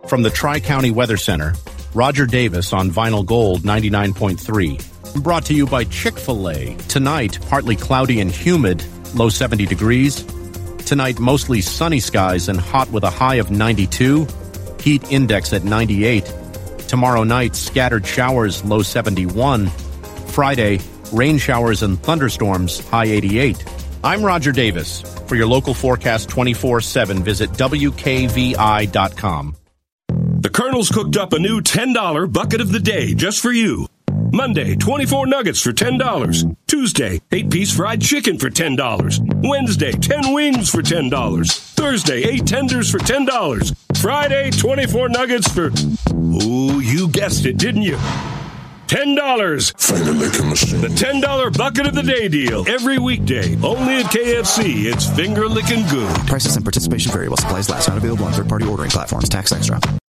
From the Tri-County Weather Center, Roger Davis on Vinyl Gold 99.3. Brought to you by Chick-fil-A. Tonight, partly cloudy and humid, low 70 degrees. Tonight, mostly sunny skies and hot with a high of 92. Heat index at 98. Tomorrow night, scattered showers, low 71. Friday, rain showers and thunderstorms, high 88. I'm Roger Davis. For your local forecast 24/7, visit WKVI.com. The Colonel's cooked up a new $10 bucket of the day just for you. Monday, 24 nuggets for $10. Tuesday, 8-piece fried chicken for $10. Wednesday, 10 wings for $10. Thursday, 8 tenders for $10. Friday, 24 nuggets for, oh, you guessed it, didn't you? $10. Finger licking machine. The $10 bucket of the day deal. Every weekday. Only at KFC. It's finger licking good. Prices and participation vary while supplies last. Not available on third-party ordering platforms. Tax extra.